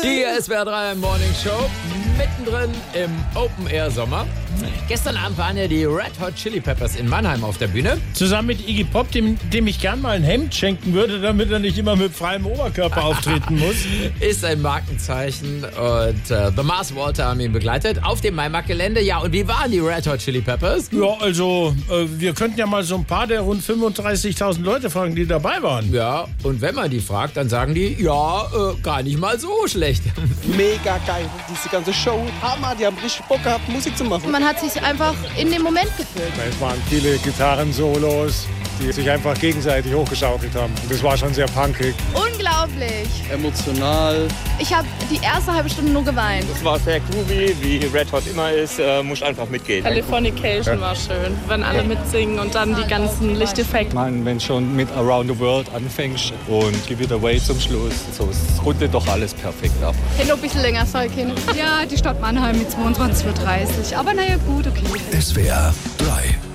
Die SWR 3 Morning Show, mittendrin im Open-Air-Sommer. Gestern Abend waren ja die Red Hot Chili Peppers in Mannheim auf der Bühne. Zusammen mit Iggy Pop, dem ich gern mal ein Hemd schenken würde, damit er nicht immer mit freiem Oberkörper auftreten muss. Ist ein Markenzeichen und The Mars Volta haben ihn begleitet auf dem Maimarkt-Gelände. Ja, und wie waren die Red Hot Chili Peppers? Ja, also wir könnten ja mal so ein paar der rund 35.000 Leute fragen, die dabei waren. Ja, und wenn man die fragt, dann sagen die, ja, gar nicht mal so schlecht. Mega geil, diese ganze Show. Hammer, die haben richtig Bock gehabt, Musik zu machen. Man hat sich einfach in dem Moment gefühlt. Es waren viele Gitarren-Solos, die sich einfach gegenseitig hochgeschaukelt haben. Und das war schon sehr punkig. Unglaublich. Emotional. Ich habe die erste halbe Stunde nur geweint. Es war sehr groovy, wie Red Hot immer ist, muss einfach mitgehen. Californication war schön, wenn alle mitsingen und dann die ganzen Lichteffekte. Man, wenn schon mit Around the World anfängst und Give It Away zum Schluss, so, es rundet doch alles perfekt ab. Hätte noch ein bisschen länger sein können. Ja, die Stadt Mannheim mit 22:30 Uhr. Aber naja, gut, okay. SWR 3